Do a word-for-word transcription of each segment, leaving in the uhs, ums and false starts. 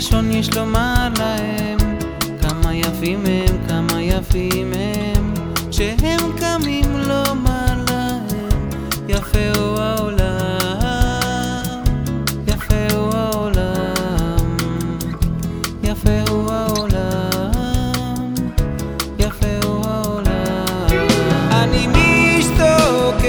לישון יש לומר להם כמה יפים הם, כמה יפים הם, שהם קמים לומר להם יפה הוא העולם, יפה הוא העולם, יפה הוא העולם, יפה הוא העולם. אני משתוקק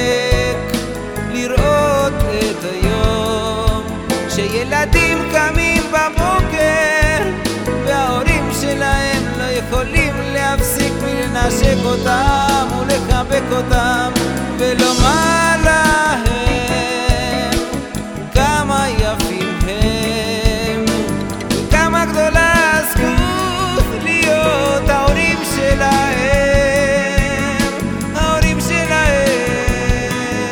לראות את היום שילדים קמים בבוקר וההורים שלהם לא יכולים להפסיק מלנשק אותם ולחבק אותם ולומר להם כמה יפים הם וכמה גדולה הזכות להיות ההורים שלהם, ההורים שלהם.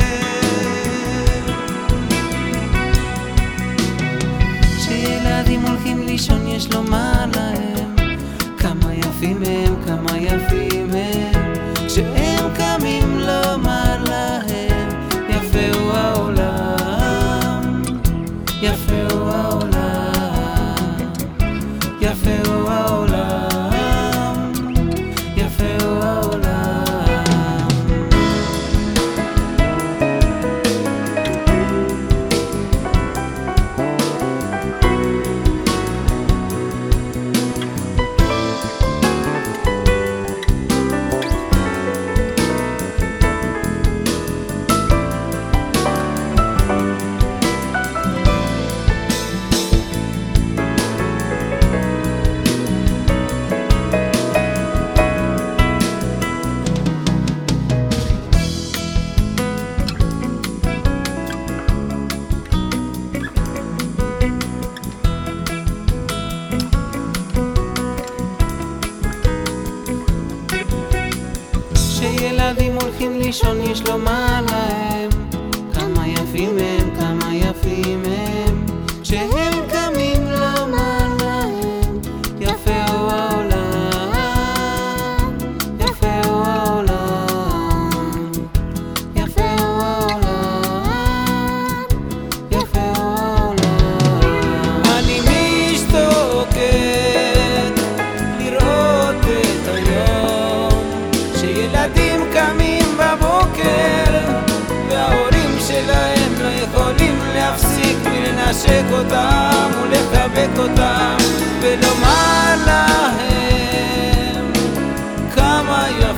כשילדים הולכים לישון יש לומר להם כמה יפים הם, כמה יפים הם, כשהם קמים לומר להם יפה הוא העולם, יפה הוא העולם, יפה הוא העולם, יפה הוא העולם. כשילדים הולכים לישון יש לומר להם כמה יפים הם, כמה יפים הם, כשהם קמים לומר להם יפה הוא העולם, יפה הוא העולם, יפה הוא העולם, יפה הוא העולם. אני משתוקק לראות את היום שילדים קמים בבוקר וההורים שלהם לא יכולים להפסיק מלנשק אותם ולחבק אותם ולומר להם כמה יפים